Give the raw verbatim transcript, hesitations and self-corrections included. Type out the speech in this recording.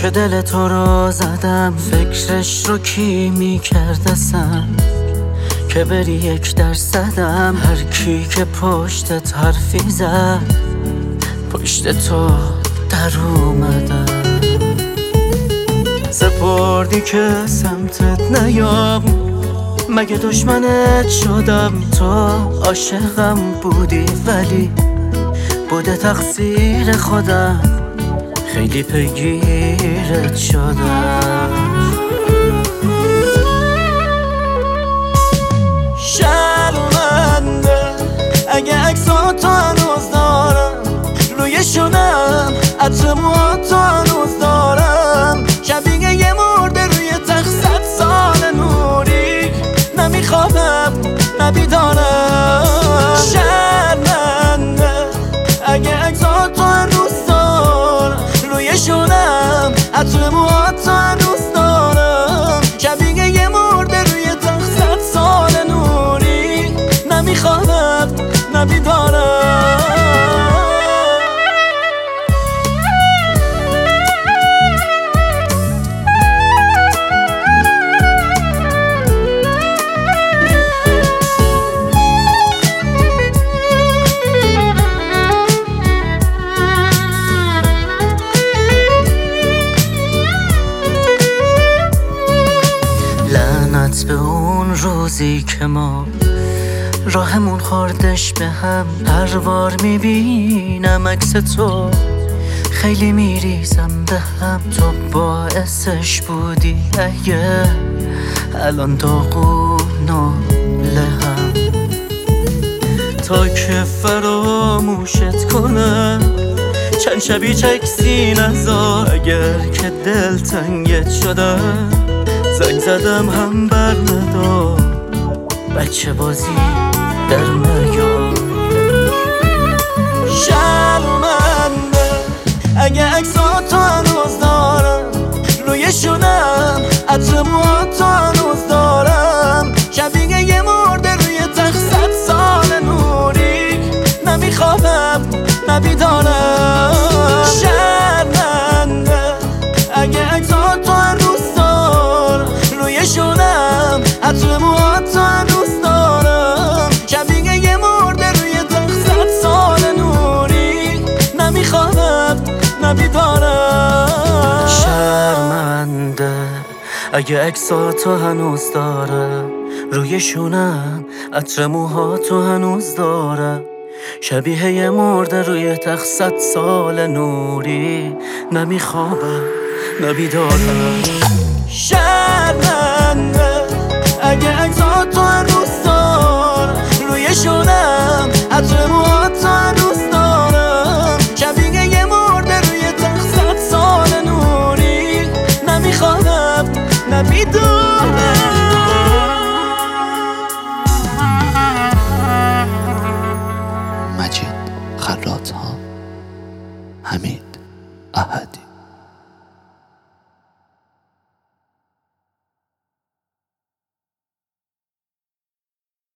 که دل تو رو زدم، فکرش رو کی میکردسم که بری یک درصدم. هر کی که پشتت حرفی زد، پشت تو در اومدم. سپردی که سمتت نیام، مگه دشمنت شدم؟ تو عاشقم بودی ولی بوده تقصیر خودم، خیلی پیگیرت شدم. شرمنده اگه عکساتو هنوز دارم، روی شونم عطر موهاتو هنوز دارم. شبیه یه مرده روی تخت صد سال نوری، نمیخوابم نبیدارم. شرمنده اگه عکساتو هنوز دارم، روی شونم عطر موهاتو هنوز دارم. شبیه یه مرده روی تخت صد سال نوری، نمیخوابم نبیدارم. به اون روزی که ما راهمون خوردش به هم. هر بار میبینم عکس تو خیلی میریزم به هم. تو باعثش بودی اگه الان داغون و لهم. تا که فراموشت کنم چند شبی چکسی نذار. اگر که دل تنگت شدم زنگ زدم هم بر ندار. بچه بازی در نیار. شرمنده اگه عکساتو هنوز دارم، روی شونم عطر موهاتو هنوز دارم. شبیه یه مرده روی تخت صد سال نوری، نمیخوابم نبیدارم. شرمنده اگه عکساتو هنوز دارم، روی شونم عطر موهاتو هنوز دارم. شبیه یه مرده روی تخت صد سال نوری، نمیخوابم نبیدارم. شرمنده اگه عکساتو هنوز دارم، روی شونم عطر موهاتو هنوز دارم. شبیه یه مرده روی تخت صد سال نوری، نمیخوابم نبیدارم. شرمنده اگه عکساتو هنوز دارم، روی شونم عطر موهاتو هنوز دارم. شبیه یه مرده روی تخت صد سال نوری، نمیخوابم نبیدارم.